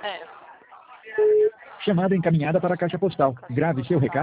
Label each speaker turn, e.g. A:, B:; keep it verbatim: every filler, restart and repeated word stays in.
A: É.
B: Chamada encaminhada para a caixa postal. Grave seu recado.